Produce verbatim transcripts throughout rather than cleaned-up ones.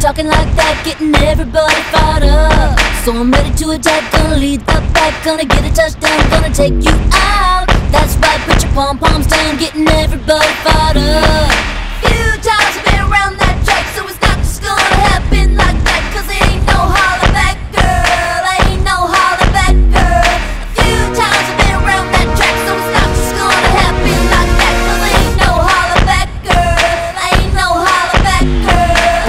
talking like that, getting everybody fired up. So I'm ready to attack, gonna lead the pack, gonna get a touchdown, gonna take you out. That's right, put your pom-poms down, getting everybody fired up. Few times I've been around that track, so it's not just gonna happen like that, cause it ain't no holler back, girl, ain't no holler back, girl. A few times I've been around that track, so it's not just gonna happen like that, cause it ain't no holler back, girl, ain't no holler back, girl.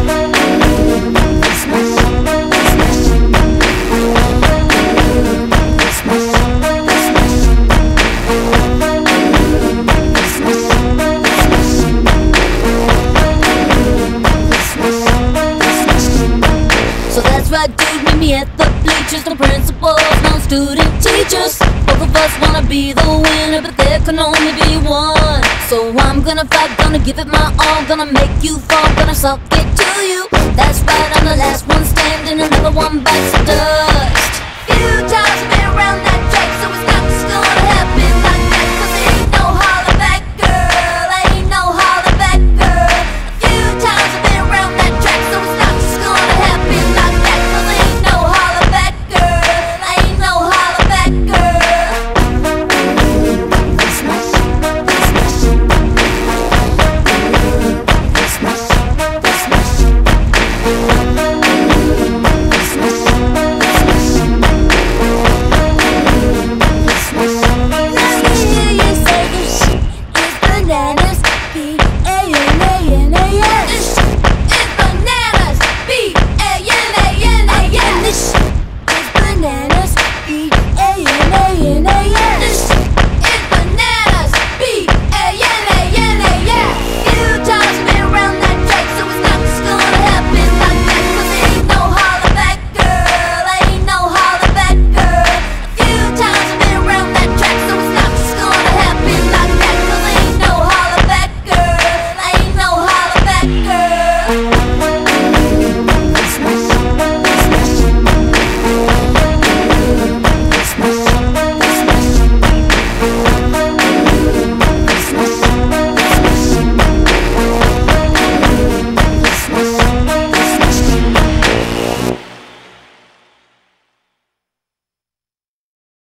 So that's right, dude, meet me at the bleachers. No principals, no student teachers. Both of us wanna be the winner, but there can only be one. So I'm gonna fight, gonna give it my all, gonna make you fall, gonna suck it to you. That's right, I'm the last one standing, another one bites the dust. Few times